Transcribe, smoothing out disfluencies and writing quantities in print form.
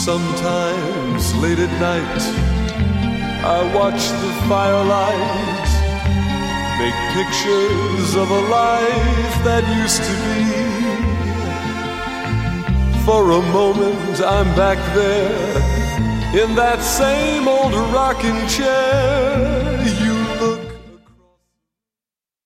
Sometimes late at night I watch the firelight make pictures of a life that used to be. For a moment I'm back there in that same old rocking chair.